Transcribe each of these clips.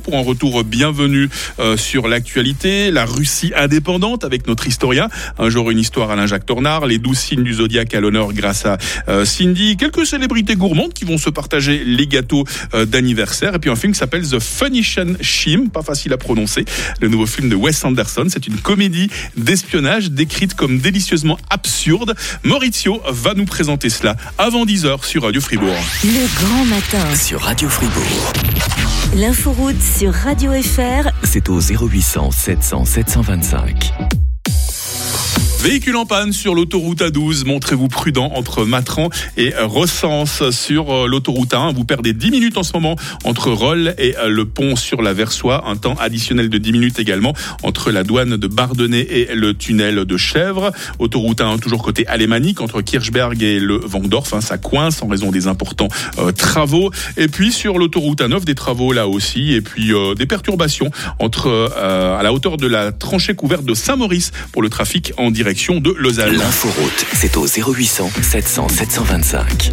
pour un retour bienvenu sur l'actualité. La Russie indépendante avec notre historien. Un jour une histoire Alain Jacques Tornard. Les 12 signes du zodiaque à l'honneur grâce à Cindy. Quelques célébrités gourmandes qui vont se partager les gâteaux d'anniversaire. Et puis un film qui s'appelle The Phoenician Scheme, pas facile à prononcer. Le nouveau film de Wes Anderson. C'est une comédie d'espionnage décrite comme délicieusement absurde. Maurizio va nous présenter cela avant 10h sur Radio Fribourg. Le grand matin sur Radio Fribourg. L'inforoute sur Radio FR. C'est au 0800 700 725. Véhicule en panne sur l'autoroute A12, montrez-vous prudent entre Matran et Recense. Sur l'autoroute A1, vous perdez 10 minutes en ce moment entre Rolle et le pont sur la Versoix. Un temps additionnel de 10 minutes également entre la douane de Bardonnay et le tunnel de Chèvres. Autoroute A1 toujours côté alémanique entre Kirchberg et le Vangdorf. Ça coince en raison des importants travaux. Et puis sur l'autoroute A9, des travaux là aussi. Et puis des perturbations entre à la hauteur de la tranchée couverte de Saint-Maurice pour le trafic en direction de Lausanne. L'inforoute, c'est au 0800 700 725.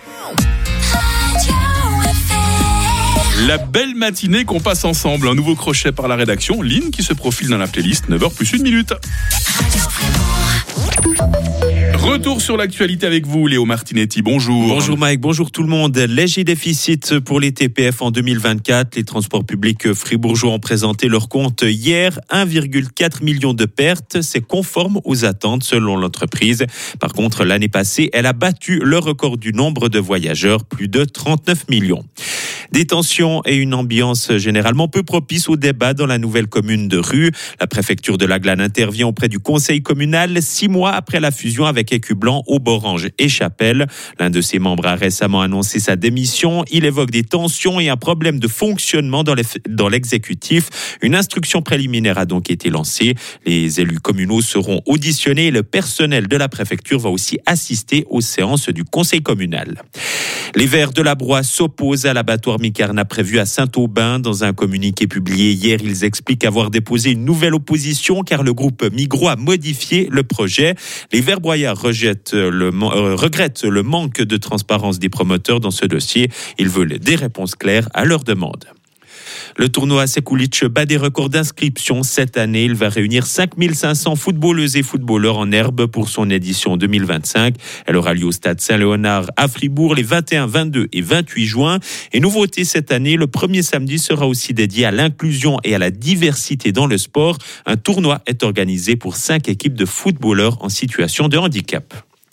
La belle matinée qu'on passe ensemble. Un nouveau crochet par la rédaction. Lynn qui se profile dans la playlist 9h plus 1 minute. Retour sur l'actualité avec vous, Léo Martinetti. Bonjour. Bonjour Mike, bonjour tout le monde. Léger déficit pour les TPF en 2024. Les transports publics fribourgeois ont présenté leur compte hier. 1,4 million de pertes. C'est conforme aux attentes selon l'entreprise. Par contre, l'année passée, elle a battu le record du nombre de voyageurs, plus de 39 millions. Des tensions et une ambiance généralement peu propice au débat dans la nouvelle commune de Rue. La préfecture de la Glane intervient auprès du conseil communal 6 mois après la fusion avec Écublanc, Auborange et Chapelle. L'un de ses membres a récemment annoncé sa démission. Il évoque des tensions et un problème de fonctionnement dans l'exécutif. Une instruction préliminaire a donc été lancée. Les élus communaux seront auditionnés et le personnel de la préfecture va aussi assister aux séances du conseil communal. Les Verts de la Broye s'opposent à l'abattoir Micarna prévu à Saint-Aubin. Dans un communiqué publié hier, ils expliquent avoir déposé une nouvelle opposition car le groupe Migros a modifié le projet. Les Verts broyards regrettent le manque de transparence des promoteurs dans ce dossier. Ils veulent des réponses claires à leurs demandes. Le tournoi Sekulic bat des records d'inscription cette année. Il va réunir 5500 footballeuses et footballeurs en herbe pour son édition 2025. Elle aura lieu au stade Saint-Léonard à Fribourg les 21, 22 et 28 juin. Et nouveauté cette année, le premier samedi sera aussi dédié à l'inclusion et à la diversité dans le sport. Un tournoi est organisé pour 5 équipes de footballeurs en situation de handicap.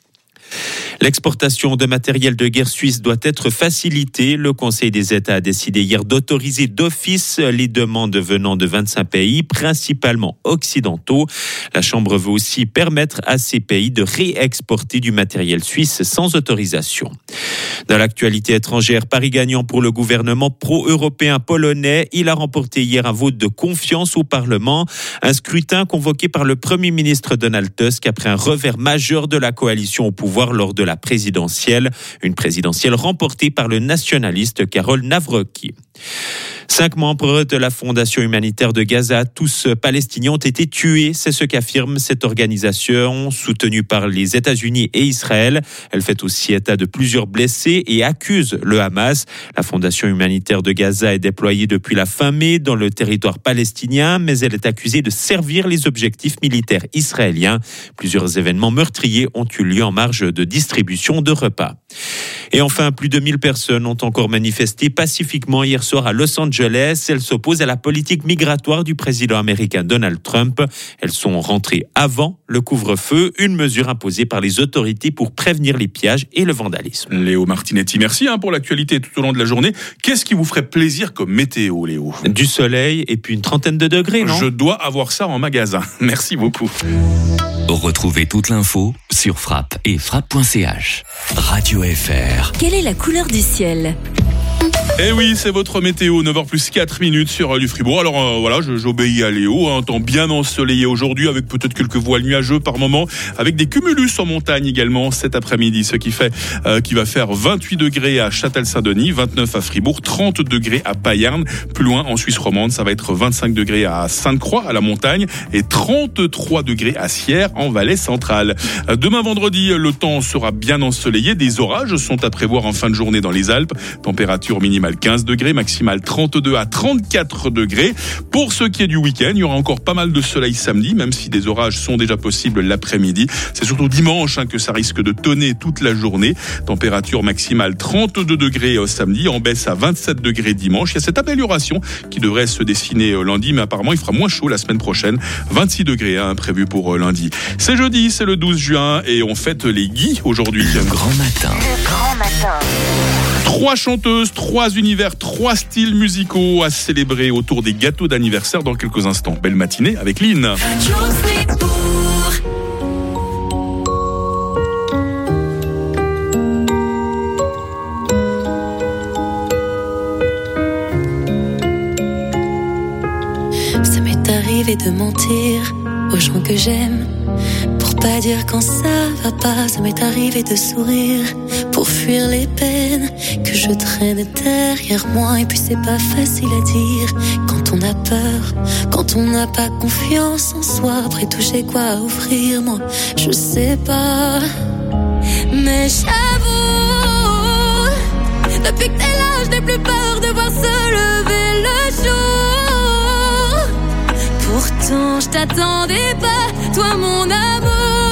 L'exportation de matériel de guerre suisse doit être facilitée. Le Conseil des États a décidé hier d'autoriser d'office les demandes venant de 25 pays, principalement occidentaux. La Chambre veut aussi permettre à ces pays de réexporter du matériel suisse sans autorisation. Dans l'actualité étrangère, pari gagnant pour le gouvernement pro-européen polonais. Il a remporté hier un vote de confiance au Parlement. Un scrutin convoqué par le Premier ministre Donald Tusk après un revers majeur de la coalition au pouvoir lors de la présidentielle. Une présidentielle remportée par le nationaliste Karol Nawrocki. 5 membres de la Fondation humanitaire de Gaza, tous palestiniens, ont été tués. C'est ce qu'affirme cette organisation soutenue par les États-Unis et Israël. Elle fait aussi état de plusieurs blessés et accuse le Hamas. La Fondation humanitaire de Gaza est déployée depuis la fin mai dans le territoire palestinien, mais elle est accusée de servir les objectifs militaires israéliens. Plusieurs événements meurtriers ont eu lieu en marge de distribution de repas. Et enfin, plus de 1000 personnes ont encore manifesté pacifiquement hier soir à Los Angeles. Elles s'opposent à la politique migratoire du président américain Donald Trump. Elles sont rentrées avant le couvre-feu, une mesure imposée par les autorités pour prévenir les pillages et le vandalisme. Léo Martinetti, merci pour l'actualité tout au long de la journée. Qu'est-ce qui vous ferait plaisir comme météo, Léo ? Du soleil et puis une trentaine de degrés, non ? Je dois avoir ça en magasin. Merci beaucoup. Retrouvez toute l'info sur Frappe et frappe.ch. Radio FR. Quelle est la couleur du ciel ? Eh oui, c'est votre météo, 9h plus 4 minutes sur Radio Fribourg. Alors voilà, j'obéis à Léo, un temps bien ensoleillé aujourd'hui avec peut-être quelques voiles nuageux par moment, avec des cumulus en montagne également cet après-midi, ce qui fait qui va faire 28 degrés à Châtel-Saint-Denis, 29 à Fribourg, 30 degrés à Payerne. Plus loin en Suisse romande, ça va être 25 degrés à Sainte-Croix à la montagne et 33 degrés à Sierre en Valais centrale. Demain vendredi, le temps sera bien ensoleillé, des orages sont à prévoir en fin de journée dans les Alpes, température minimale minimale 15 degrés, maximale 32 à 34 degrés. Pour ce qui est du week-end, il y aura encore pas mal de soleil samedi, même si des orages sont déjà possibles l'après-midi. C'est surtout dimanche que ça risque de tonner toute la journée. Température maximale 32 degrés samedi, en baisse à 27 degrés dimanche. Il y a cette amélioration qui devrait se dessiner lundi, mais apparemment il fera moins chaud la semaine prochaine. 26 degrés prévu pour lundi. C'est jeudi, c'est le 12 juin et on fête les Guy aujourd'hui. Le grand matin. 3 chanteuses, 3 univers, 3 styles musicaux à célébrer autour des gâteaux d'anniversaire dans quelques instants. Belle matinée avec Lynn. Ça m'est arrivé de mentir aux gens que j'aime pour pas dire quand ça va pas. Ça m'est arrivé de sourire pour fuir les peines que je traîne derrière moi. Et puis c'est pas facile à dire quand on a peur, quand on n'a pas confiance en soi. Après tout j'ai quoi à offrir, moi je sais pas. Mais j'avoue, depuis que t'es là je n'ai plus peur de voir se lever le jour. Pourtant je t'attendais pas, toi mon amour.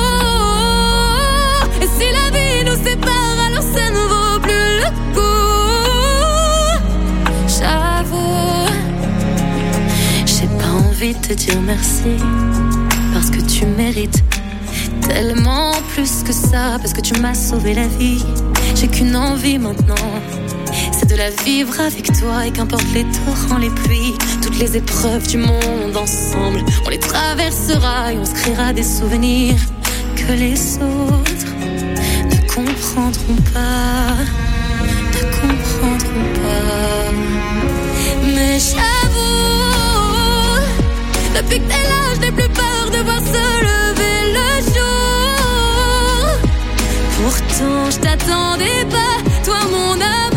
Et si la vie nous sépare, alors ça ne vaut plus le coup. J'avoue, j'ai pas envie de te dire merci, parce que tu mérites tellement plus que ça, parce que tu m'as sauvé la vie. J'ai qu'une envie maintenant, c'est de la vivre avec toi. Et qu'importe les torrents, les pluies, toutes les épreuves du monde ensemble, on les traversera et on se créera des souvenirs que les autres ne comprendront pas, ne comprendront pas. Mais j'avoue, depuis que t'es là, je n'ai plus peur de voir se lever le jour. Pourtant je t'attendais pas, toi mon amour.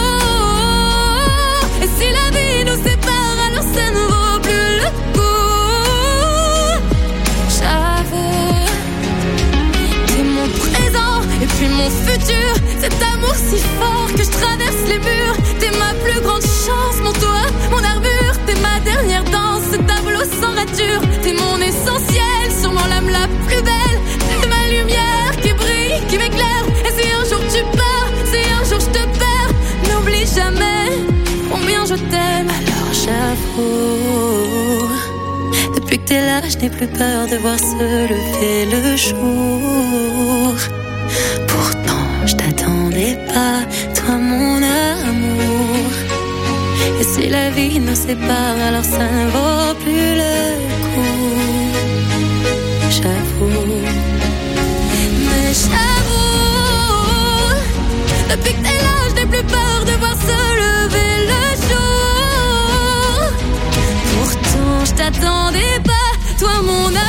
Et si la vie nous sépare, alors ça ne vaut plus le coup. J'avoue, t'es mon présent et puis mon futur. Cet amour si fort que je traverse les murs. T'es ma plus grande chance, mon toit, mon armure. T'es ma dernière danse, ce tableau sans rature. T'es mon essentiel, sûrement l'âme la plus belle. T'es ma lumière qui brille, qui m'éclaire. Et si un jour tu pars, si un jour je te perds, n'oublie jamais combien je t'aime. Alors j'avoue, depuis que t'es là, je n'ai plus peur de voir se lever le jour. Pourtant je t'attendais pas, toi mon amour. Et si la vie nous sépare, alors ça ne vaut plus le coup. J'avoue, mais j'avoue, depuis que t'es là, je n'ai plus peur de voir se lever le jour. Pourtant je t'attendais pas, toi mon amour.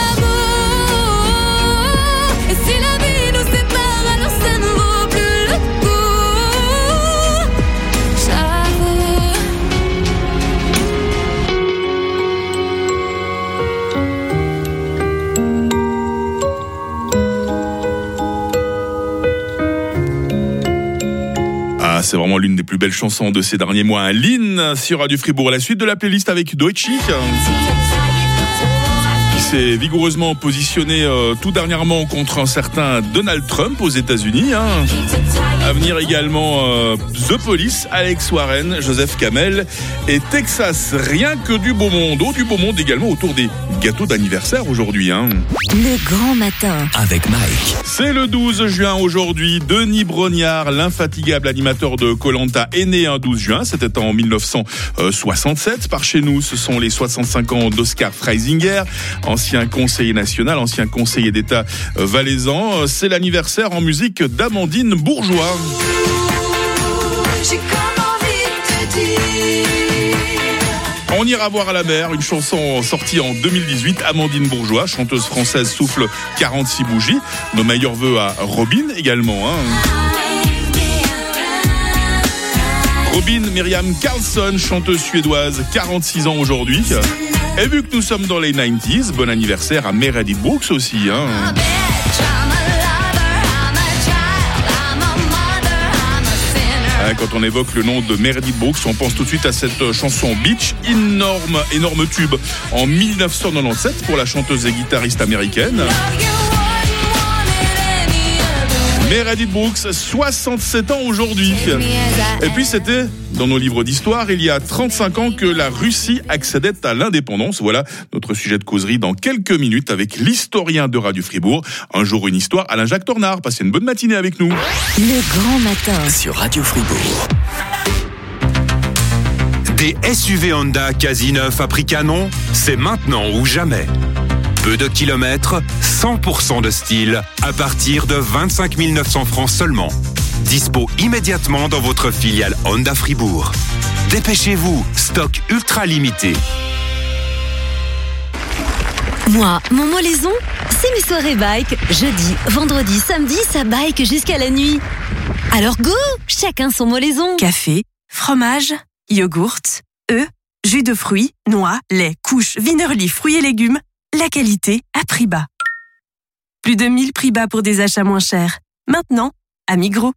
Et si la vie nous sépare, alors ça ne vaut plus le coup. J'avoue. Ah, c'est vraiment l'une des plus belles chansons de ces derniers mois. Lynn sur Radio Fribourg. La suite de la playlist avec Deutsche, qui s'est vigoureusement positionné tout dernièrement contre un certain Donald Trump aux États-Unis. À venir également The Police, Alex Warren, Joseph Kamel et Texas. Rien que du beau monde. Du beau monde également autour des gâteaux d'anniversaire aujourd'hui. Le grand matin. Avec Mike. C'est le 12 juin aujourd'hui. Denis Brognard, l'infatigable animateur de Koh-Lanta, est né un 12 juin. C'était en 1967. Par chez nous, ce sont les 65 ans d'Oscar Freisinger, ancien conseiller national, ancien conseiller d'État valaisan. C'est l'anniversaire en musique d'Amandine Bourgeois. J'ai comme envie de te dire. On ira voir à la mer, une chanson sortie en 2018. Amandine Bourgeois, chanteuse française, souffle 46 bougies. Nos meilleurs vœux à Robin également. Robin Miriam Karlsson, chanteuse suédoise, 46 ans aujourd'hui. Et vu que nous sommes dans les 90s, bon anniversaire à Meredith Brooks aussi. Quand on évoque le nom de Meredith Brooks, on pense tout de suite à cette chanson Beach, énorme tube en 1997 pour la chanteuse et guitariste américaine. Meredith Brooks, 67 ans aujourd'hui. Et puis c'était dans nos livres d'histoire, il y a 35 ans que la Russie accédait à l'indépendance. Voilà notre sujet de causerie dans quelques minutes avec l'historien de Radio Fribourg. Un jour une histoire, Alain-Jacques Tornard. Passez une bonne matinée avec nous. Le grand matin. Sur Radio Fribourg. Des SUV Honda quasi neufs à prix canon, c'est maintenant ou jamais. Peu de kilomètres, 100% de style, à partir de 25 900 francs seulement. Dispo immédiatement dans votre filiale Honda Fribourg. Dépêchez-vous, stock ultra limité. Moi, mon molaison, c'est mes soirées bike. Jeudi, vendredi, samedi, ça bike jusqu'à la nuit. Alors go, chacun son molaison. Café, fromage, yogourt, œufs, jus de fruits, noix, lait, couches, vinerlis, fruits et légumes. La qualité à prix bas. Plus de 1000 prix bas pour des achats moins chers. Maintenant, à Migros.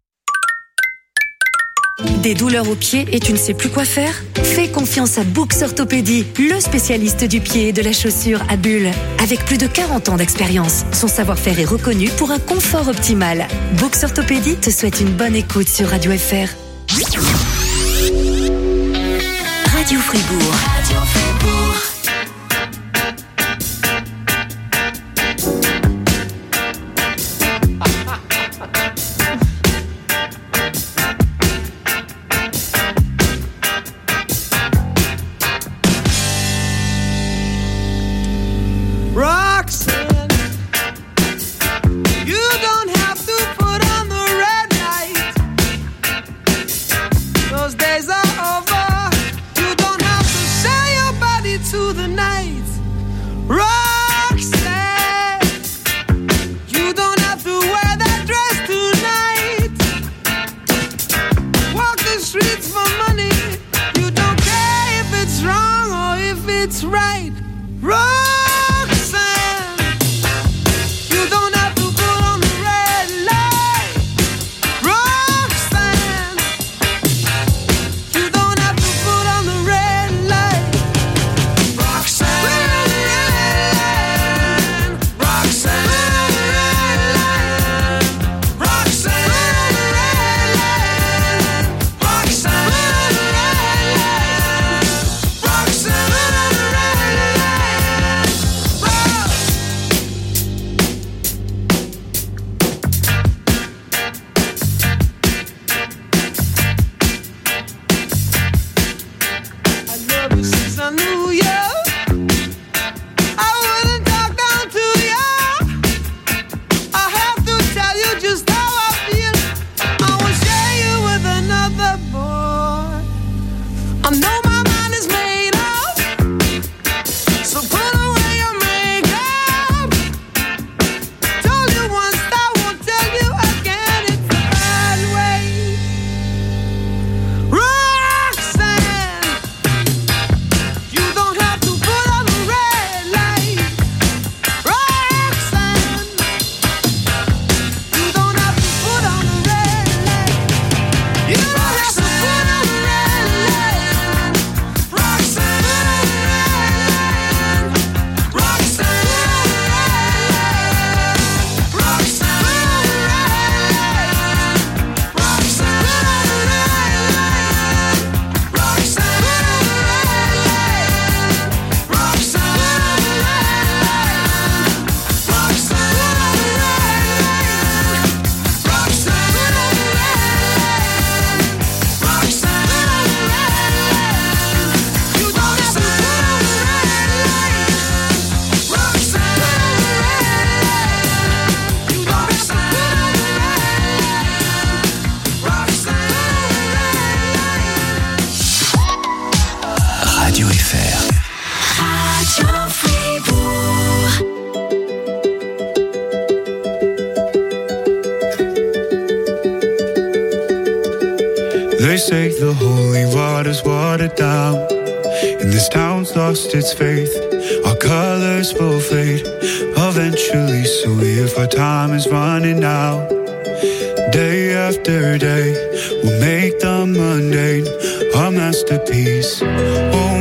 Des douleurs aux pieds et tu ne sais plus quoi faire? Fais confiance à Books Orthopédie, le spécialiste du pied et de la chaussure à bulles. Avec plus de 40 ans d'expérience, son savoir-faire est reconnu pour un confort optimal. Books Orthopédie te souhaite une bonne écoute sur Radio FR. Radio Fribourg. Radio Fribourg. They say the holy water's watered down, and this town's lost its faith. Our colors will fade eventually, so if our time is running out, Day after day, we'll make the mundane a masterpiece. Oh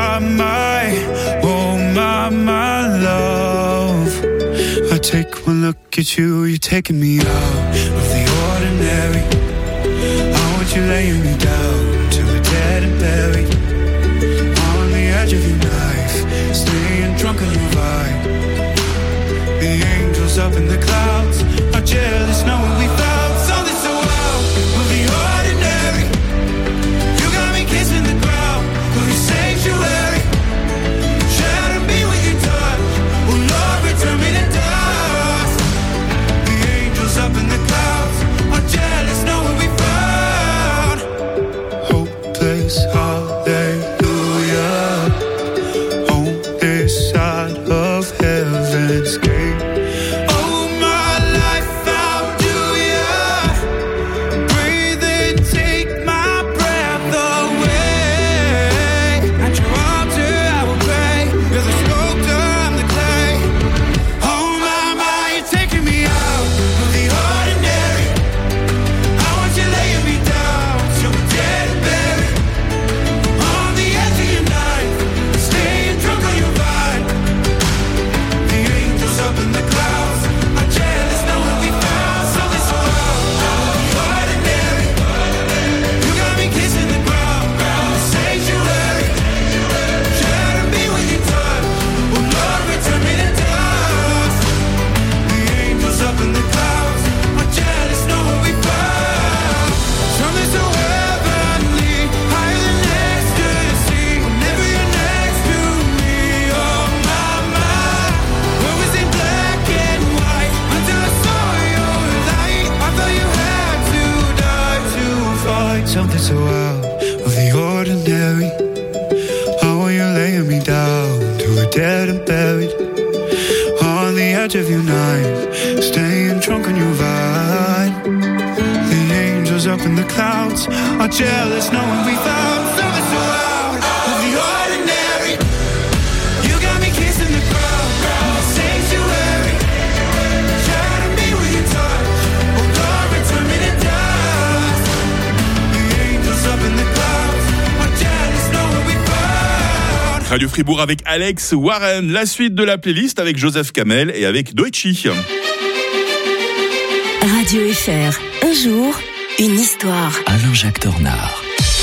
my love. I take one look at you, you're taking me out of the ordinary. I want you laying me down till we're dead and buried. On the edge of your knife, staying drunk on your vibe. The angels up in the clouds are jealous knowing we found something so out of the ordinary. You got me kissing the ground of your sanctuary. Shadow me with your touch. Oh Lord, return me to dust. The angels up in the clouds are jealous knowing we found hopeless hallelujah on this side of heaven's gate. Something so out of the ordinary. How are you laying me down till we're dead and buried? On the edge of your knife, staying drunk on your vibe. The angels up in the clouds are jealous knowing we found something so out of the ordinary. You got me kissing the ground, sanctuary. Shadow me with your touch. Oh Lord, return me to dust. Up in the clouds, are jealous knowing we found. Radio Fribourg avec Alex Warren. La suite de la playlist avec Joseph Kamel et avec Doichi. Radio FR, un jour, une histoire. Alain-Jacques Tornard.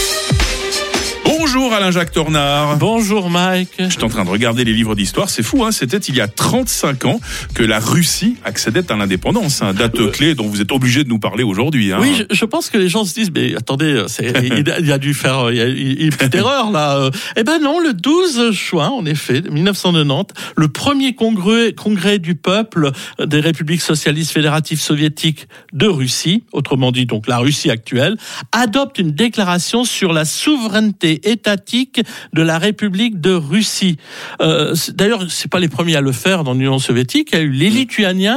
Bonjour Alain-Jacques Tornard. Bonjour Mike. Je suis en train de regarder les livres d'histoire, c'est fou, hein. C'était il y a 35 ans que la Russie accédait à l'indépendance. Date clé dont vous êtes obligé de nous parler aujourd'hui. Oui, je pense que les gens se disent, mais attendez, il a dû faire une petite erreur là. Eh ben non, le 12 juin, en effet, 1990, le premier congrès du peuple des républiques socialistes fédératives soviétiques de Russie, autrement dit donc la Russie actuelle, adopte une déclaration sur la souveraineté étatique de la République de Russie. D'ailleurs, c'est pas les premiers à le faire dans l'Union soviétique. Il y a eu les Lituaniens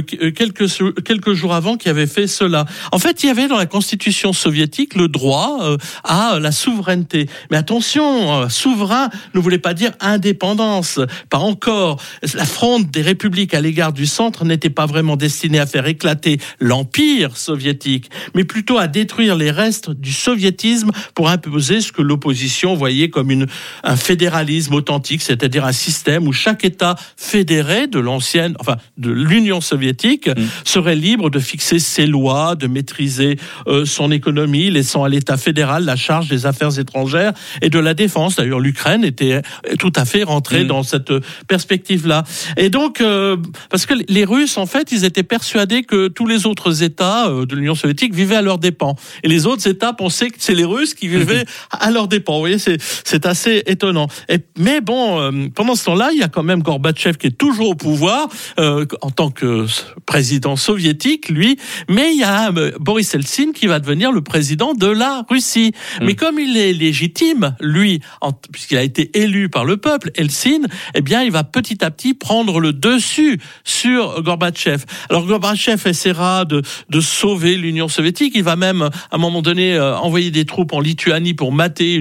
quelques jours avant qui avaient fait cela. En fait, il y avait dans la constitution soviétique le droit à la souveraineté. Mais attention, souverain ne voulait pas dire indépendance. Pas encore. La fronde des républiques à l'égard du centre n'était pas vraiment destinée à faire éclater l'empire soviétique, mais plutôt à détruire les restes du soviétisme pour imposer ce que l'opposition voyait comme un fédéralisme authentique, c'est-à-dire un système où chaque État fédéré de l'Union soviétique serait libre de fixer ses lois, de maîtriser son économie, laissant à l'État fédéral la charge des affaires étrangères et de la défense. D'ailleurs, l'Ukraine était tout à fait rentrée dans cette perspective-là. Et donc, parce que les Russes, en fait, ils étaient persuadés que tous les autres États de l'Union soviétique vivaient à leurs dépens. Et les autres États pensaient que c'est les Russes qui vivaient à leurs dépens. Vous voyez, c'est assez étonnant. Mais bon, pendant ce temps-là, il y a quand même Gorbatchev qui est toujours au pouvoir en tant que président soviétique, lui. Mais il y a Boris Eltsine qui va devenir le président de la Russie. Mais comme il est légitime, lui, puisqu'il a été élu par le peuple, Eltsine, eh bien, il va petit à petit prendre le dessus sur Gorbatchev. Alors Gorbatchev essaiera de sauver l'Union soviétique. Il va même, à un moment donné, envoyer des troupes en Lituanie pour mater une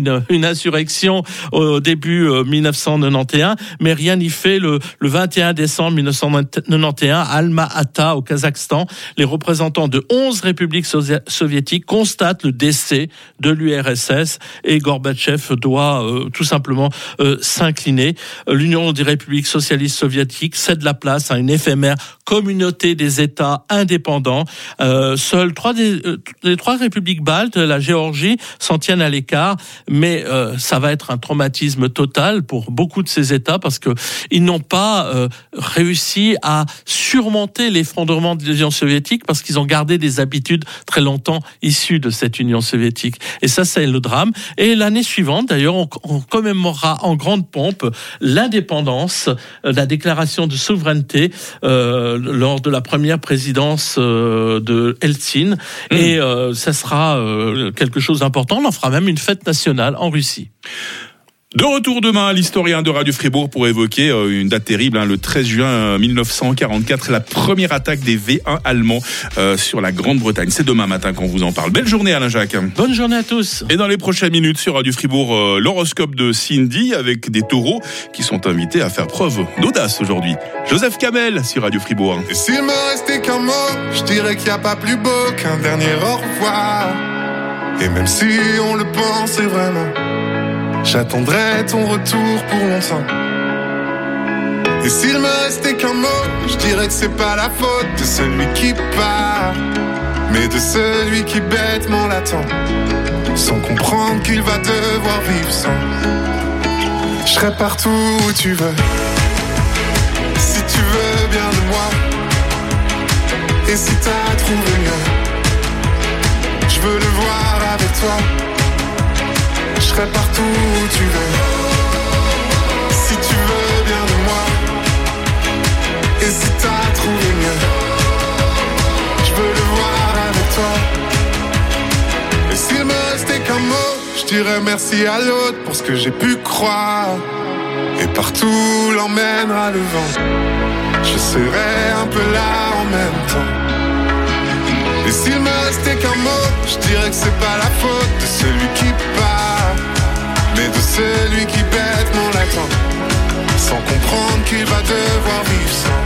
insurrection au début 1991, mais rien n'y fait. Le 21 décembre 1991, à Alma-Ata, au Kazakhstan, les représentants de 11 républiques soviétiques constatent le décès de l'URSS et Gorbatchev doit tout simplement s'incliner. L'Union des républiques socialistes soviétiques cède la place à une éphémère communauté des États indépendants. Seules les trois républiques baltes, la Géorgie, s'en tiennent à l'écart, mais ça va être un traumatisme total pour beaucoup de ces États parce que ils n'ont pas réussi à surmonter l'effondrement de l'Union soviétique parce qu'ils ont gardé des habitudes très longtemps issues de cette Union soviétique. Et ça, c'est le drame. Et l'année suivante, d'ailleurs, on commémorera en grande pompe l'indépendance, la déclaration de souveraineté lors de la première présidence de Eltsine. Et ça sera quelque chose d'important. On en fera même une fête nationale en Russie. De retour demain, l'historien de Radio Fribourg pour évoquer une date terrible, le 13 juin 1944, la première attaque des V1 allemands sur la Grande-Bretagne. C'est demain matin qu'on vous en parle. Belle journée Alain Jacques. Bonne journée à tous. Et dans les prochaines minutes sur Radio Fribourg, l'horoscope de Cindy avec des taureaux qui sont invités à faire preuve d'audace aujourd'hui. Joseph Kamel sur Radio Fribourg. Et s'il me restait qu'un mot, je dirais qu'il n'y a pas plus beau qu'un dernier au revoir. Et même si on le pensait vraiment, j'attendrai ton retour pour longtemps. Et s'il me restait qu'un mot, je dirais que c'est pas la faute de celui qui part, mais de celui qui bêtement l'attend, sans comprendre qu'il va devoir vivre sans. Je serai partout où tu veux, si tu veux bien de moi. Et si t'as trouvé mieux, je veux le voir avec toi. Je serai partout où tu veux, si tu veux bien de moi. Et si t'as trouvé mieux, je veux le voir avec toi. Et s'il me restait qu'un mot, je dirais merci à l'autre pour ce que j'ai pu croire. Et partout l'emmènera le vent, je serai un peu là en même temps. Et s'il me restait qu'un mot, je dirais que c'est pas la faute de celui qui part, mais de celui qui bêtement l'attend, sans comprendre qu'il va devoir vivre sans.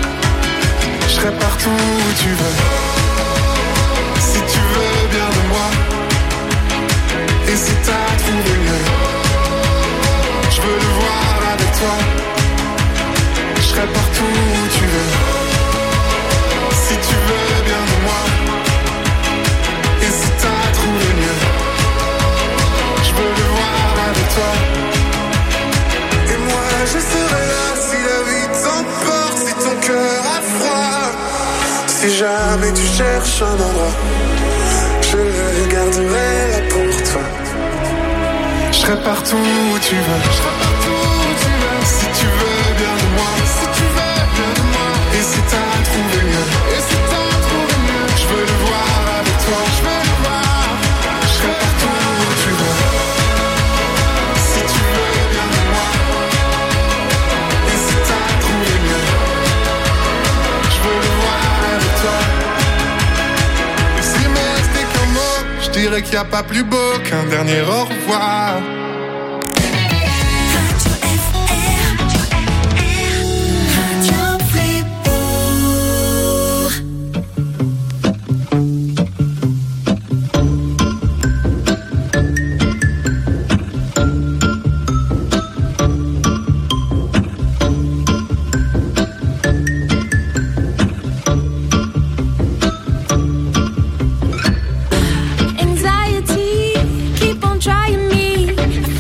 Je serai partout où tu veux, si tu veux bien de moi. Et si t'as trouvé mieux, je veux le voir avec toi. Je serai partout où tu veux, si tu veux bien de moi. Et si t'as trouvé mieux, je veux le voir avec toi. Et moi je serai là si la vie t'emporte, si ton cœur a froid. Si jamais tu cherches un endroit, je le garderai là pour toi. Je serai partout où tu veux, je serai partout où tu veux. Si tu veux bien de moi, si tu veux bien de moi. Et si t'as trouvé mieux, et si t'as trouvé mieux, je veux le voir avec toi, je veux le voir. Je serai partout où tu veux, si tu veux bien de moi. Et si t'as trouvé mieux, je veux le voir avec toi. Et s'il me restait qu'un mot, je dirais qu'il n'y a pas plus beau qu'un dernier au revoir. Anxiety, keep on trying me.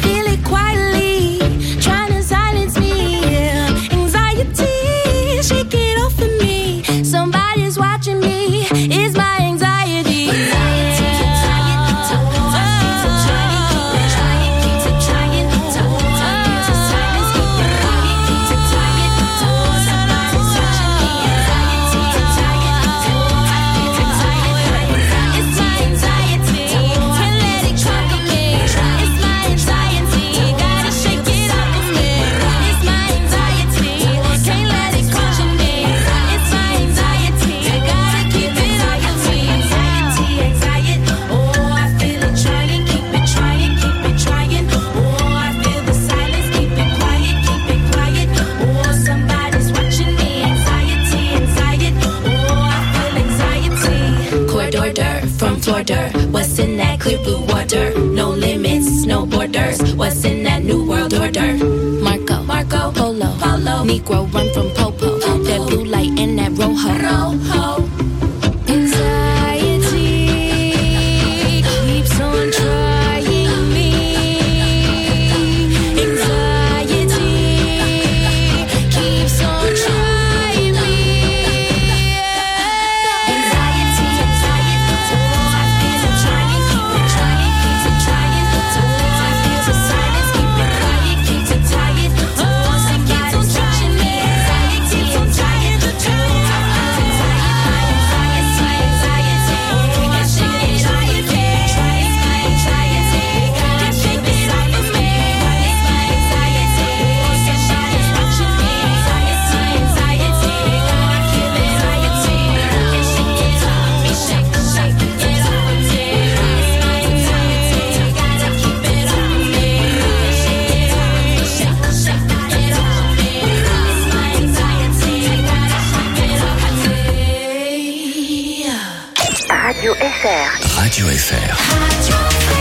order? What's in that clear blue water? No limits, no borders. What's in that new world order? Marco, Marco, Polo, Polo. Negro run from Popo. That blue light in that Rojo. Rojo. Anxiety keeps on trying me. Anxiety keeps on trying me. Anxiety, so I feel it trying, keep it trying, keeps it trying. So I feel the silence, keep it quiet, keeps it tired. So somebody's touching me. Anxiety, I'm trying to do. Radio FR. Radio FR.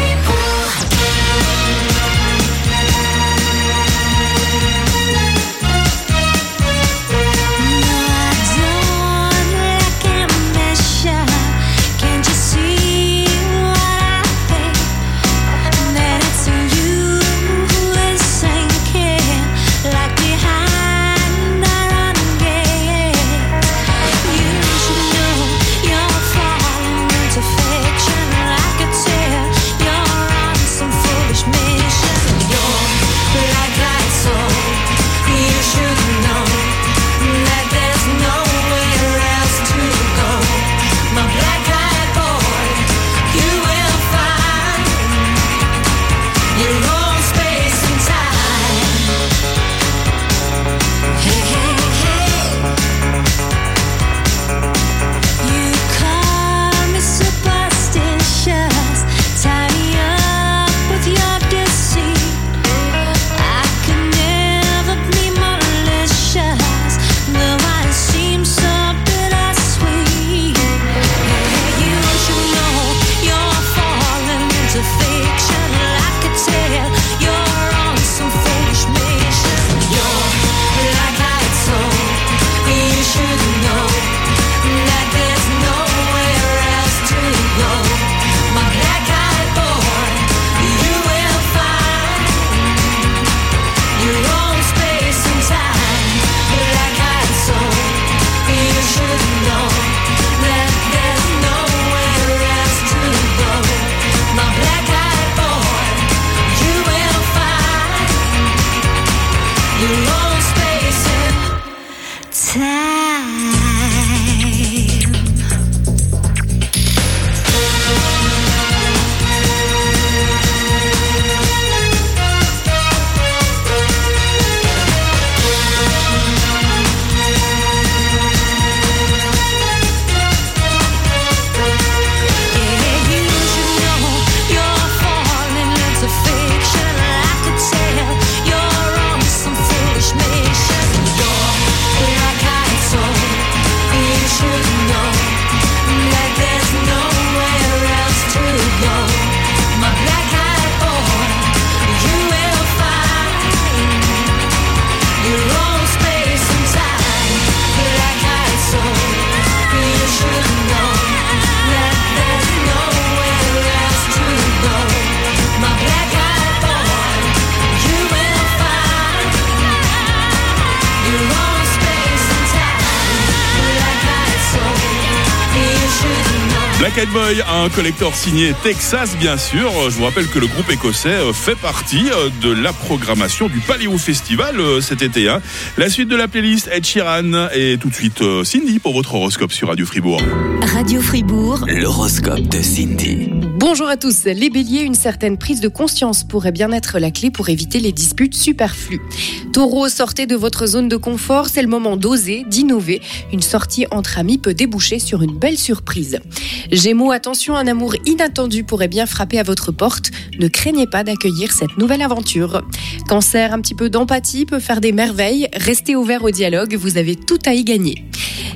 Black Eyed Boy, un collector signé Texas, bien sûr. Je vous rappelle que le groupe écossais fait partie de la programmation du Paléo Festival cet été. La suite de la playlist, Ed Sheeran, et tout de suite Cindy pour votre horoscope sur Radio Fribourg. Radio Fribourg, l'horoscope de Cindy. Bonjour à tous. Les béliers, une certaine prise de conscience pourrait bien être la clé pour éviter les disputes superflues. Taureau, sortez de votre zone de confort, c'est le moment d'oser, d'innover. Une sortie entre amis peut déboucher sur une belle surprise. Gémeaux, attention, un amour inattendu pourrait bien frapper à votre porte. Ne craignez pas d'accueillir cette nouvelle aventure. Cancer, un petit peu d'empathie peut faire des merveilles. Restez ouvert au dialogue, vous avez tout à y gagner.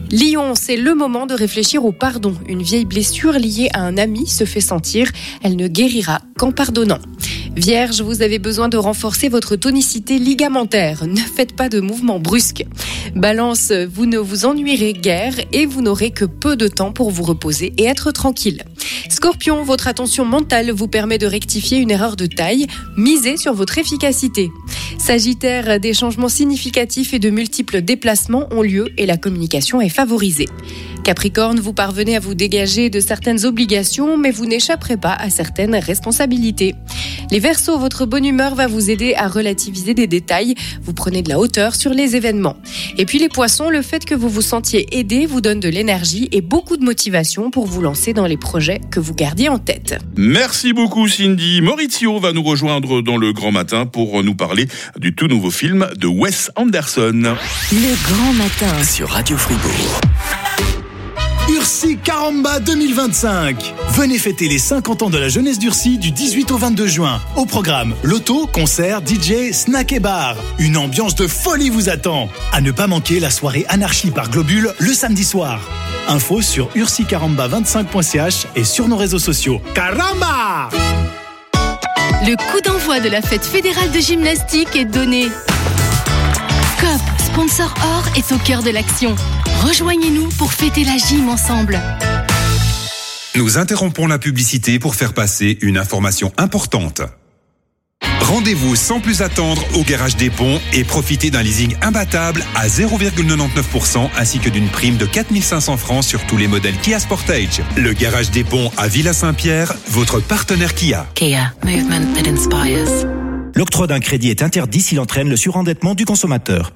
Lion, c'est le moment de réfléchir au pardon. Une vieille blessure liée à un ami se fait sentir. Elle ne guérira qu'en pardonnant. Vierge, vous avez besoin de renforcer votre tonicité ligamentaire. Ne faites pas de mouvements brusques. Balance, vous ne vous ennuierez guère et vous n'aurez que peu de temps pour vous reposer et être tranquille. Scorpion, votre attention mentale vous permet de rectifier une erreur de taille. Misez sur votre efficacité. Sagittaire, des changements significatifs et de multiples déplacements ont lieu et la communication est favorisée. Capricorne, vous parvenez à vous dégager de certaines obligations, mais vous n'échapperez pas à certaines responsabilités. Les Verseaux, votre bonne humeur va vous aider à relativiser des détails. Vous prenez de la hauteur sur les événements. Et puis les Poissons, le fait que vous vous sentiez aidé vous donne de l'énergie et beaucoup de motivation pour vous lancer dans les projets que vous gardiez en tête. Merci beaucoup Cindy. Maurizio va nous rejoindre dans le Grand Matin pour nous parler du tout nouveau film de Wes Anderson. Le Grand Matin sur Radio Fribourg. Ursi Caramba 2025. Venez fêter les 50 ans de la jeunesse d'Ursi du 18 au 22 juin. Au programme, loto, concert, DJ, snack et bar. Une ambiance de folie vous attend. À ne pas manquer la soirée Anarchie par Globule le samedi soir. Info sur ursicaramba25.ch et sur nos réseaux sociaux. Caramba! Le coup d'envoi de la fête fédérale de gymnastique est donné. COP, sponsor or, est au cœur de l'action. Rejoignez-nous pour fêter la gym ensemble. Nous interrompons la publicité pour faire passer une information importante. Rendez-vous sans plus attendre au Garage des Ponts et profitez d'un leasing imbattable à 0,99% ainsi que d'une prime de 4 500 francs sur tous les modèles Kia Sportage. Le Garage des Ponts à Villa-Saint-Pierre, votre partenaire Kia. Kia, movement that inspires. L'octroi d'un crédit est interdit s'il entraîne le surendettement du consommateur.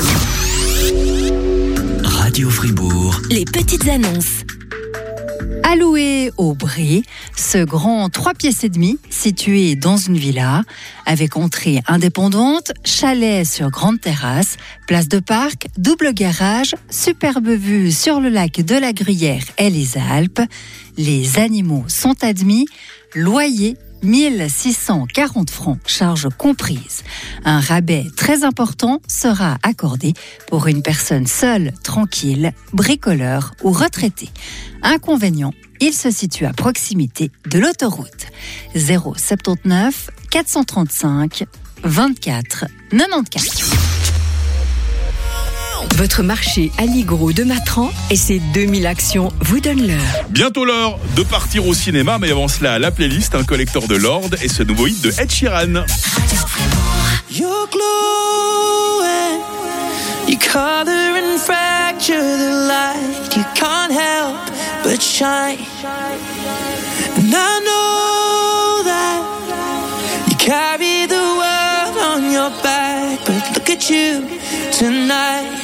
Radio Fribourg. Les petites annonces. Alloué au Brie, ce grand 3 pièces et demi situé dans une villa avec entrée indépendante, chalet sur grande terrasse, place de parc, double garage, superbe vue sur le lac de la Gruyère et les Alpes. Les animaux sont admis, loyer 1640 francs, charges comprises. Un rabais très important sera accordé pour une personne seule, tranquille, bricoleur ou retraité. Inconvénient, il se situe à proximité de l'autoroute. 079 435 24 94. Votre marché Alligro de Matran et ses 2000 actions vous donnent l'heure. Bientôt l'heure de partir au cinéma, mais avant cela, la playlist, un collector de Lord et ce nouveau hit de Ed Sheeran. You're glowing, you color and fracture the light. You can't help but shine. And I know that you carry the world on your back, but look at you tonight.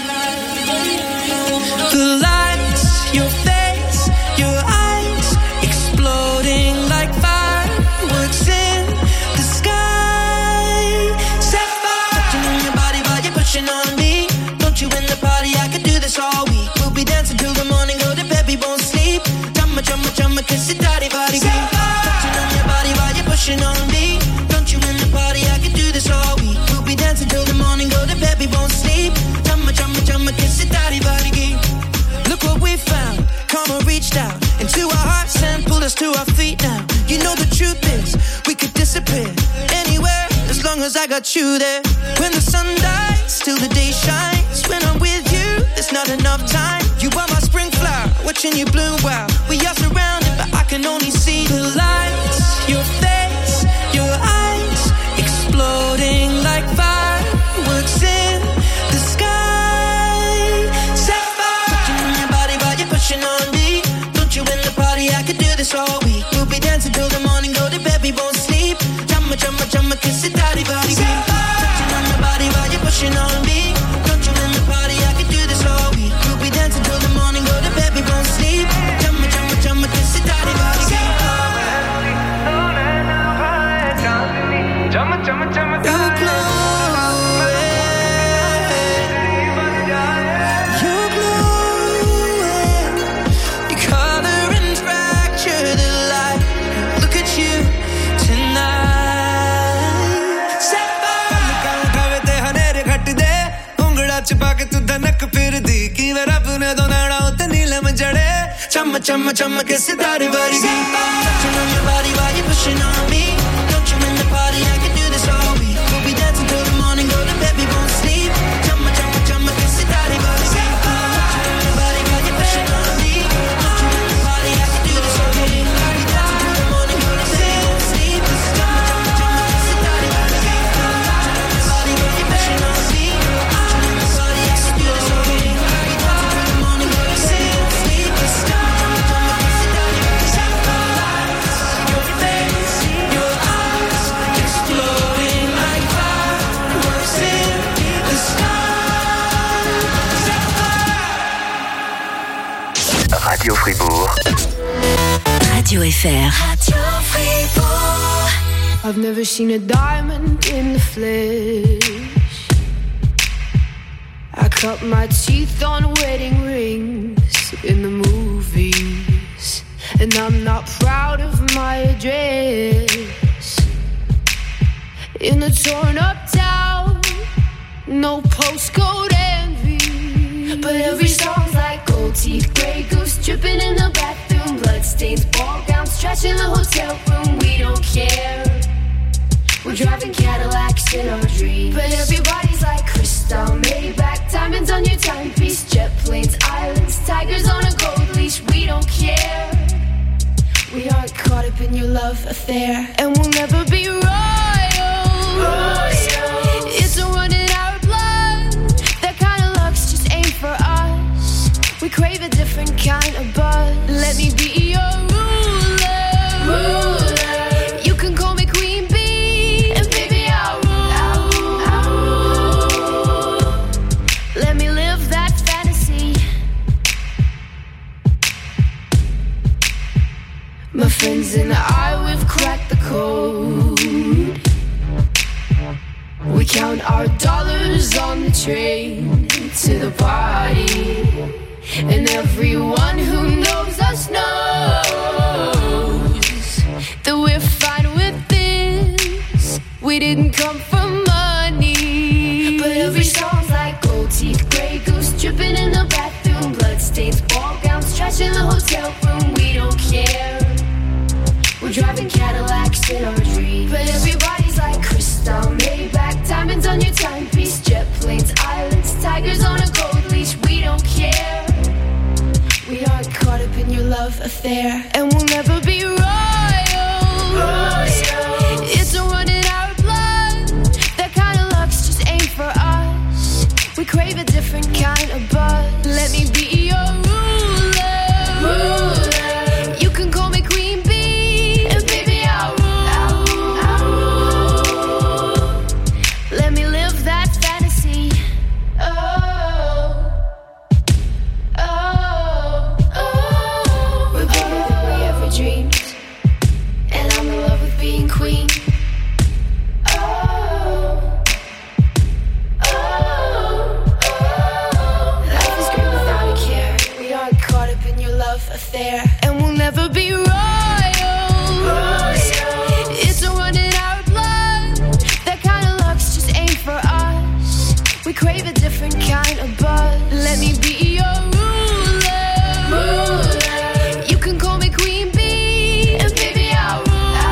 The lights, your face, your eyes, exploding like fireworks in the sky. Set fire, touching on your body while you're pushing on me. Don't you in the party? I could do this all week. We'll be dancing till the morning, go to bed, we won't sleep. Chumma, chumma, chumma, kiss it, daddy, body, green. Touching on your body while you're pushing on me. Don't you in the party? I could do this all week. We'll be dancing till the morning, go to bed, we won't sleep. Chumma, chumma, chumma, kiss it, daddy, body, green. Look what we found. Karma reached out into our hearts and pulled us to our feet now. You know the truth is, we could disappear anywhere as long as I got you there. When the sun dies, till the day shines. When I'm with you, there's not enough time. You are my spring flower, watching you bloom wild. We are surrounded, but I can only see the lights. Your face, your eyes, exploding like fireworks in the sky. Set fire, touching on your body while you're pushing on me. Don't you in the party? I could do this all week. We'll be dancing till the morning, go to bed, we won't sleep. Chumma, chumma, chumma, kiss it, daddy, body, green. Touching on your body while you're pushing on me. Don't you in the party? I could do this all week. We'll be dancing till the morning, go to bed, we won't sleep. Chumma, chumma. chumma, chumma, chumma, che se dare varighi. Touching on your body while you're pushing on me. Don't you in the party, I can do this all week. We'll be dancing till the morning, go to bed, we won't sleep. Chumma, chumma, chumma, che se dare varighi. Touching on your body while you're pushing on me. Don't you in the party, I can do this all week. We'll be dancing till the morning, go to bed, we won't sleep. Chumma, chumma, chumma, che se dare varighi. Touching on your body while you're pushing on me. Don't you in the party, I can do this all week. We'll be dancing till the morning, go to bed, we won't sleep. Chumma, chumma, chumma, che se dare varighi. Your face, your eyes, exploding like fireworks in the sky. Radio Fribourg. Radio FR. Radio Fribourg. I've never seen a diamond in the flesh. I cut my teeth on wedding rings in the movies, and I'm not proud of my address. In a torn up town, no postcode envy, but every song's like gold teeth, grey goose dripping in the bathroom, bloodstains, ball gowns, trash in the hotel room. We don't care. We're driving Cadillacs in our dreams, but everybody's like crystal, Maybach, diamonds on your timepiece, jet planes, islands, tigers on a gold leash. We don't care. We aren't caught up in your love affair, and we'll never be royals. It's a run in our blood. That kind of luck's just ain't for us. We crave a different kind of buzz. Let me be your ruler. You can call me Queen Bee, and baby I'll rule. Let me live that fantasy. My friends and I, we've cracked the code. We count our dollars on the train to the party, and everyone who knows us knows that we're fine with this. We didn't come for money, but every song's like gold teeth, grey goose dripping in the bathroom, bloodstains, ball gowns, trash in the hotel room. We don't care. We're driving Cadillacs in our dreams, but everybody's like crystal, Maybach, diamonds on your timepiece, jet planes, islands, tigers on a gold leash. We don't care. We aren't caught up in your love affair, and we'll never be royals. It's a run in our blood. That kind of luck's just ain't for us. We crave a different kind of buzz. Let me be your ruler. You can call me Queen Bee, and baby I'll rule. Let me live that fantasy. We're bigger than we ever dreamed, and I'm in love with being queen. Life is great without a care. We aren't caught up in your love affair, and we'll never be royals. It's a run in our blood. That kind of luck's just ain't for us. We crave a different kind of buzz. Let me be your ruler. You can call me Queen Bee, and baby I'll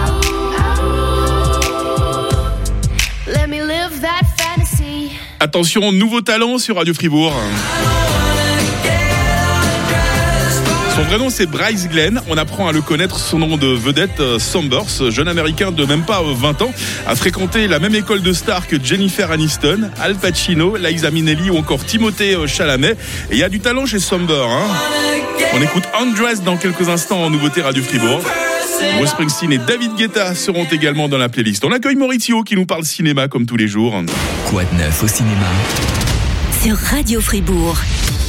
rule. Let me live that fantasy. Attention, nouveau talent sur Radio Fribourg. Son vrai nom c'est Bryce Glenn, on apprend à le connaître son nom de vedette. Sombers, jeune américain de même pas 20 ans, a fréquenté la même école de stars que Jennifer Aniston, Al Pacino, Liza Minnelli ou encore Timothée Chalamet. Et il y a du talent chez Somber, hein. On écoute Undressed dans quelques instants en nouveauté Radio Fribourg. Bruce Springsteen et David Guetta seront également dans la playlist. On accueille Maurizio qui nous parle cinéma comme tous les jours. Quoi de neuf au cinéma? Sur Radio Fribourg.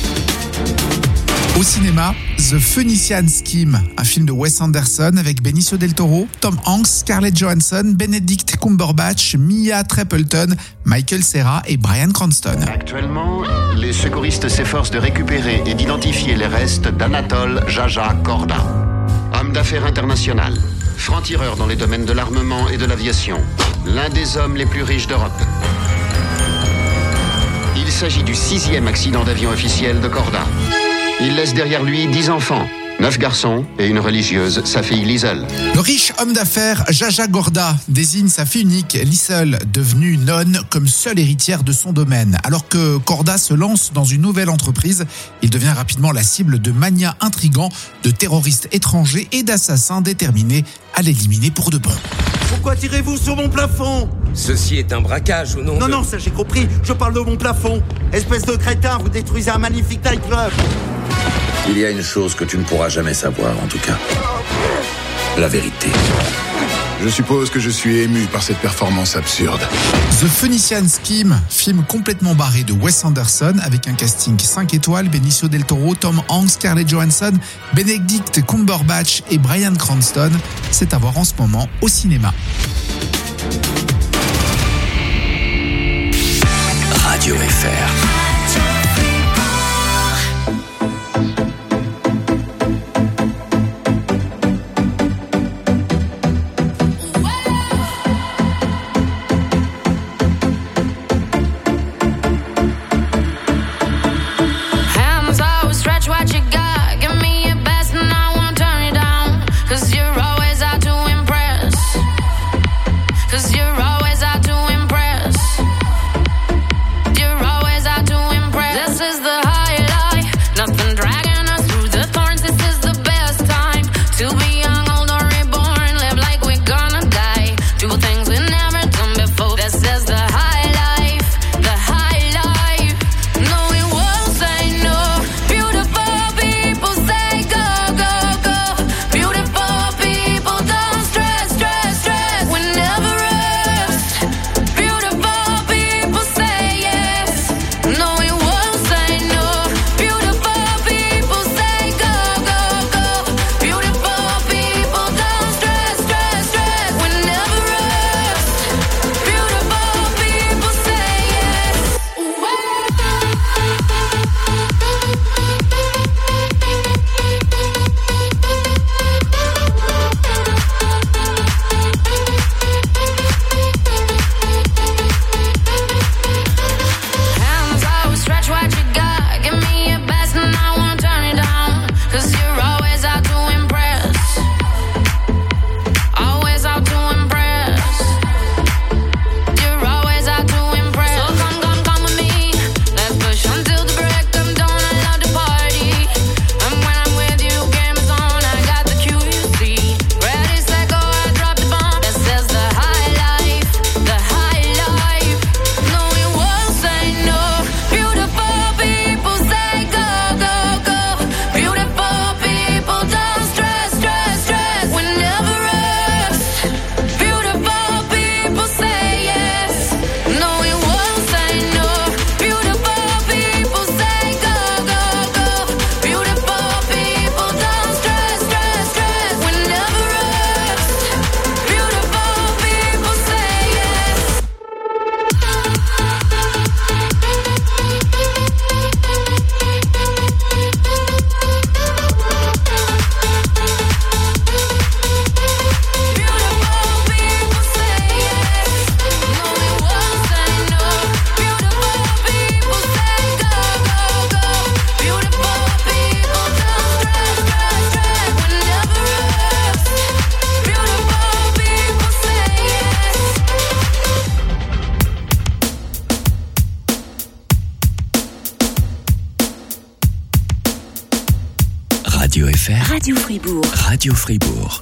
Au cinéma, The Phoenician Scheme, un film de Wes Anderson avec Benicio del Toro, Tom Hanks, Scarlett Johansson, Benedict Cumberbatch, Mia Trapleton, Michael Cera et Bryan Cranston. Actuellement, les secouristes s'efforcent de récupérer et d'identifier les restes d'Anatole Jaja Korda. Homme d'affaires international, franc-tireur dans les domaines de l'armement et de l'aviation, l'un des hommes les plus riches d'Europe. Il s'agit du 6e accident d'avion officiel de Korda. Il laisse derrière lui 10 enfants, 9 garçons et une religieuse, sa fille Liesel. Le riche homme d'affaires Jaja Gorda désigne sa fille unique, Liesel, devenue nonne, comme seule héritière de son domaine. Alors que Gorda se lance dans une nouvelle entreprise, il devient rapidement la cible de manias intrigants, de terroristes étrangers et d'assassins déterminés à l'éliminer pour de bon. Pourquoi tirez-vous sur mon plafond ? Ceci est un braquage ou non ? Non, ça j'ai compris, je parle de mon plafond. Espèce de crétin, vous détruisez un magnifique nightclub. Il y a une chose que tu ne pourras jamais savoir, en tout cas. La vérité. Je suppose que je suis ému par cette performance absurde. The Phoenician Scheme, film complètement barré de Wes Anderson, avec un casting 5 étoiles, Benicio del Toro, Tom Hanks, Scarlett Johansson, Benedict Cumberbatch et Bryan Cranston. C'est à voir en ce moment au cinéma. Radio FR. Radio FR. Radio Fribourg. Radio Fribourg.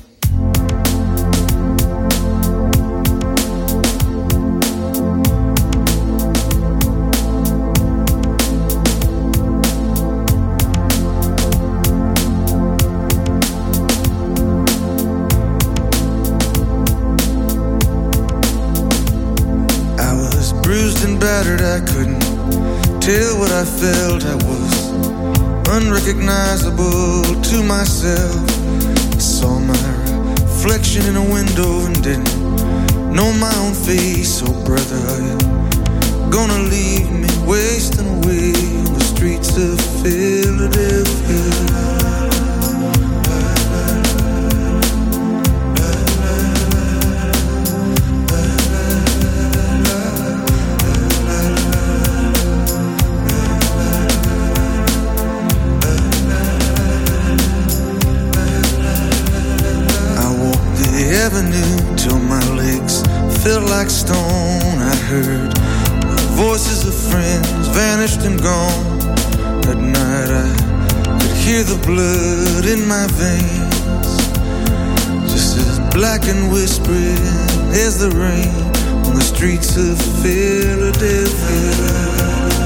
I was bruised and battered, I couldn't tell what I felt. I was unrecognizable to myself. I saw my reflection in a window and didn't know my own face. Oh brother, are you gonna leave me wasting away on the streets of Philadelphia? like stone. I heard the voices of friends vanished and gone. At night I could hear the blood in my veins, just as black and whispering as the rain on the streets of Philadelphia.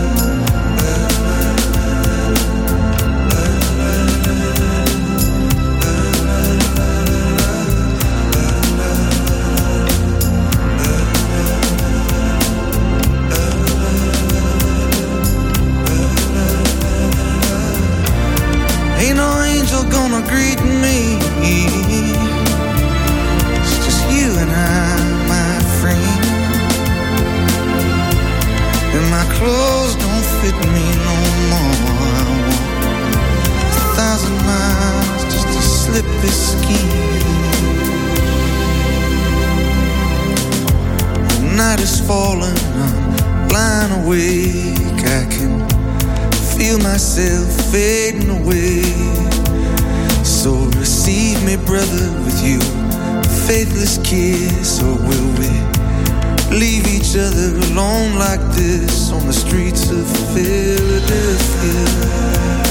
Ain't no angel gonna greet me. It's just you and I, my friend. And my clothes don't fit me no more. I walk 1,000 miles just to slip this skin. The night is falling, I'm lying awake. I can feel myself fading away. So receive me, brother, with you faithless kiss. Or will we leave each other alone like this on the streets of Philadelphia?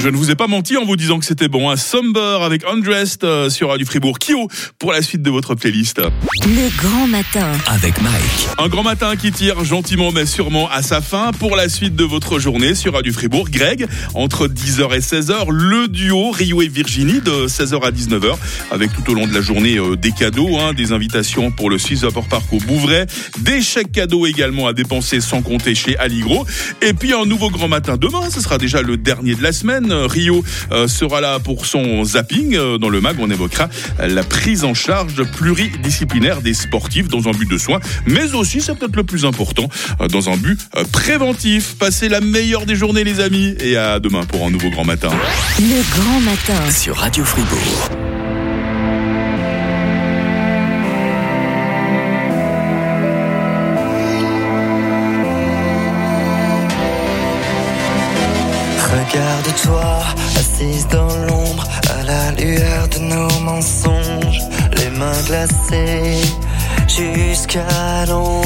Je ne vous ai pas menti en vous disant que c'était bon. Un Somber avec Undressed sur Radio Fribourg. Kyo pour la suite de votre playlist. Le grand matin. Avec Mike. Un grand matin qui tire gentiment mais sûrement à sa fin pour la suite de votre journée sur Radio Fribourg. Greg, entre 10h et 16h, le duo Rio et Virginie de 16h à 19h avec tout au long de la journée des cadeaux, des invitations pour le Swiss Upper Park au Bouvray, des chèques cadeaux également à dépenser sans compter chez Allegro. Et puis un nouveau grand matin demain, ce sera déjà le dernier de la semaine. Rio sera là pour son zapping. Dans le mag, on évoquera la prise en charge pluridisciplinaire des sportifs dans un but de soins, mais aussi, c'est peut-être le plus important, dans un but préventif. Passez la meilleure des journées les amis et à demain pour un nouveau grand matin. Le grand matin sur Radio Fribourg. Regarde-toi, assise dans l'ombre, à la lueur de nos mensonges, les mains glacées jusqu'à l'ombre.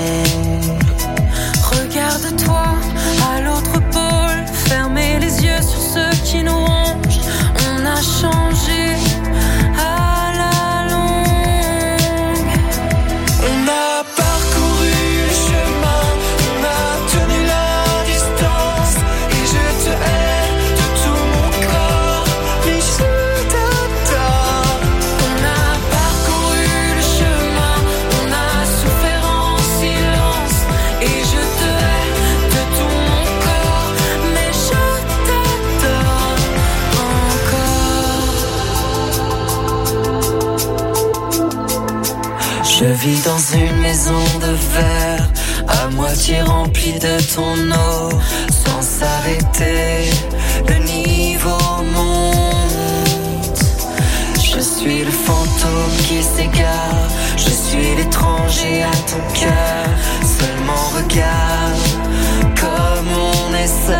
Regarde-toi, à l'autre pôle, fermez les yeux sur ceux qui nous rongent. On a changé à la longue. On a parcouru le chemin, on a tenu la distance, et je te hais de tout mon corps, mais je t'adore. On a parcouru le chemin, on a souffert en silence, et je te hais de tout mon corps, mais je t'adore encore. Je vis dans une maison de verre, à moitié remplie de ton eau, sans s'arrêter, le niveau monte. Je suis le fantôme qui s'égare, je suis l'étranger à ton cœur. Seulement regarde comme on est seul.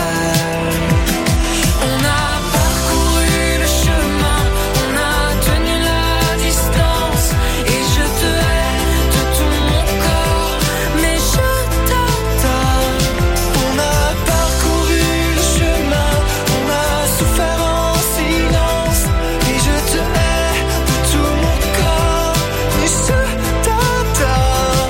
On a parcouru le chemin, on a tenu la distance, et je te hais de tout mon corps, mais je t'adore. On a parcouru le chemin, on a souffert en silence, et je te hais de tout mon corps, mais je t'adore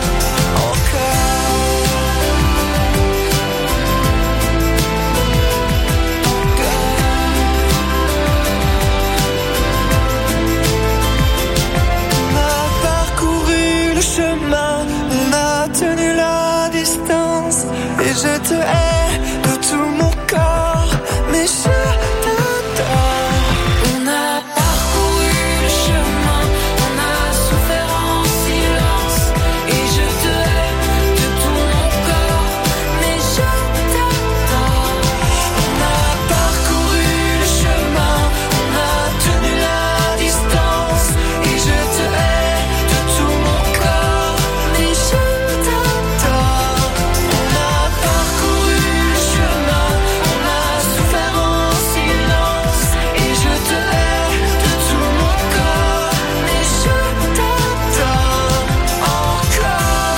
On a parcouru le chemin, on a tenu la distance, et je te hais de tout mon corps, mais je t'adore. On a parcouru le chemin, on a souffert en silence, et je te hais de tout mon corps, mais je t'adore. On a parcouru le chemin, on a tenu la distance, et je te hais de tout mon corps, mais je t'adore. On a parcouru le chemin, on a souffert en silence, et je te hais de tout mon corps, mais je t'adore encore,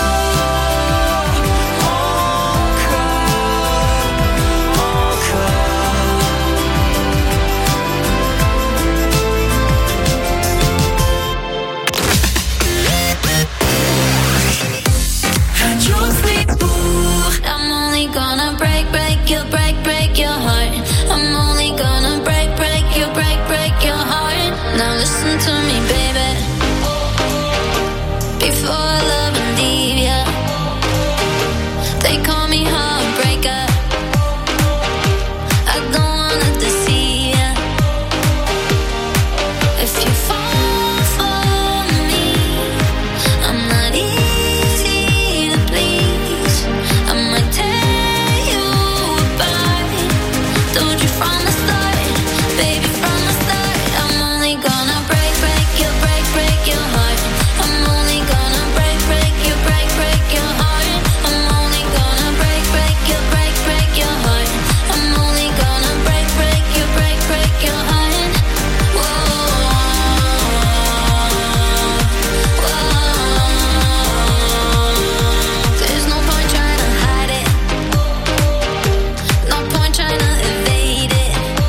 Radio Fribourg. I'm only gonna break your heart. I'm only gonna break your heart. Now listen to me, baby. Before I love and leave ya, they call me heartbreaker. I don't wanna deceive ya. If you fall for me, I'm not easy to please. I might tear you apart. Told you from the start, baby, from the start. I'm only gonna break your heart. I'm only gonna break your heart. I'm only gonna break your heart. I'm only gonna break your heart. There's no point trying to hide it, no point trying to evade it.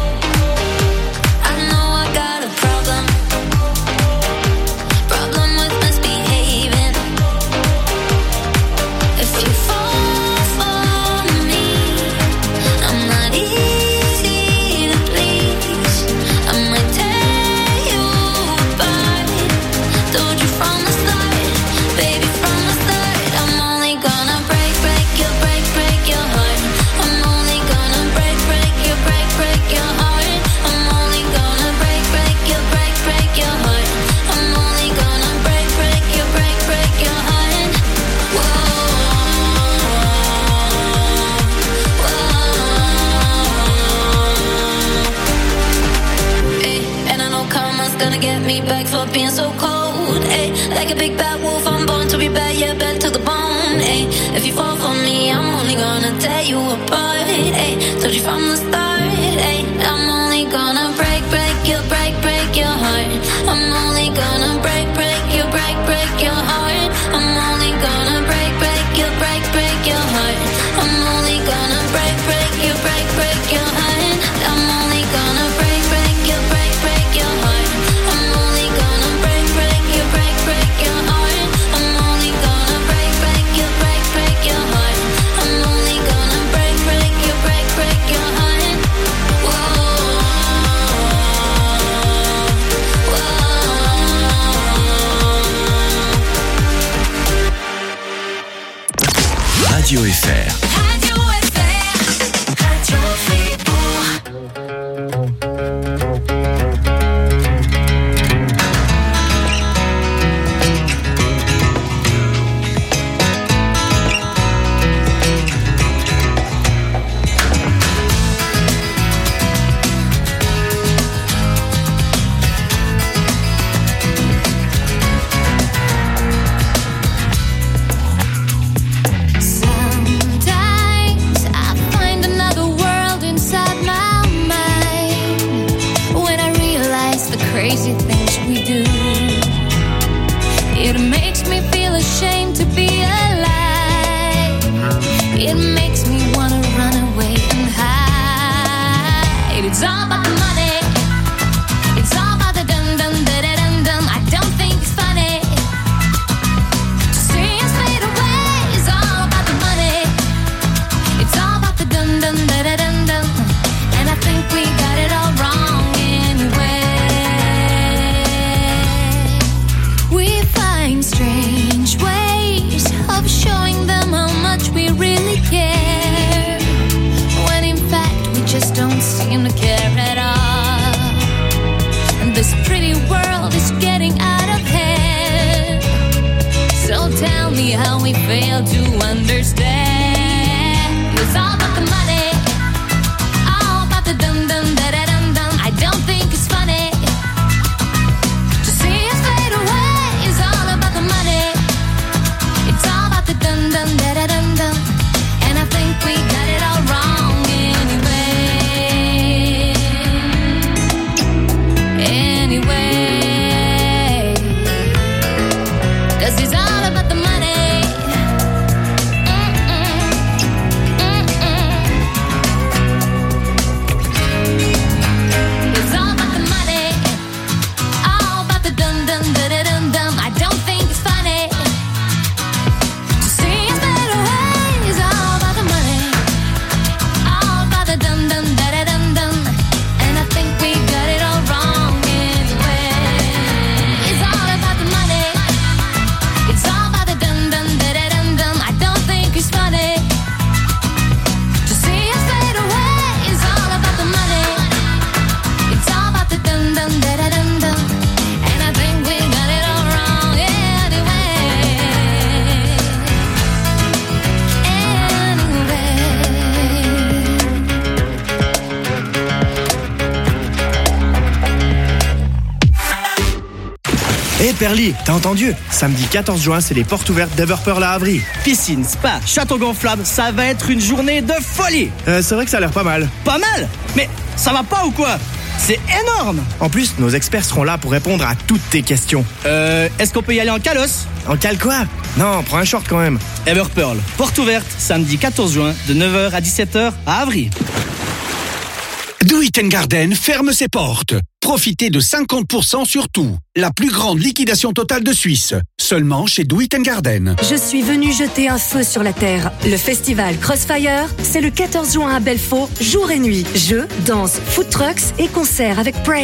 gonna get me back for being so cold. Ay, like a big bad wolf, I'm born to be bad, yeah, bad to the bone. Ay, if you fall for me, I'm only gonna tear you apart. Ay, told you from the start. Ay, I'm only gonna break your heart. I'm only gonna break your heart. I'm only gonna break your heart. I'm only gonna break your heart. I'm only gonna break your heart. I'm only gonna break your heart. I'm only gonna break your heart. I'm only gonna break your heart. Radio FR. Crazy things we do. It makes me feel ashamed to be alive. It makes me wanna run away and hide. It's all about the money. It's all about the dum dum da da dum dum. I don't think it's funny to see us fade away. It's all about the money. It's all about the dum dum da da dum dum. And I think we got it all wrong anyway. Strange ways of showing them how much we really care, when in fact we just don't seem to care at all. And this pretty world is getting out of hand. So tell me how we fail to understand. It's all about the money, all about the dum dum da da dum dum. I don't think it's funny to see us fade away. Dum dum da da dum dum, and I think we got it all wrong anyway. 'Cause it's all about the money. It's all about the money, all about the dum dum da da dum dum. I don't think it's funny. Hé Perly, t'as entendu? Samedi 14 juin, c'est les portes ouvertes d'Everpearl à Avry. Piscine, spa, château gonflable, ça va être une journée de folie. C'est vrai que ça a l'air pas mal. Pas mal? Mais ça va pas ou quoi? C'est énorme. En plus, nos experts seront là pour répondre à toutes tes questions. Est-ce qu'on peut y aller en calosse? En cal quoi? Non, prends un short quand même. Everpearl, porte ouverte, samedi 14 juin, de 9h à 17h à Avry. Do It Garden ferme ses portes. Profitez de 50% sur tout. La plus grande liquidation totale de Suisse. Seulement chez Do It Garden. Je suis venue jeter un feu sur la terre. Le festival Crossfire, c'est le 14 juin à Belfaux, jour et nuit. Jeux, danse, food trucks et concerts avec Prey.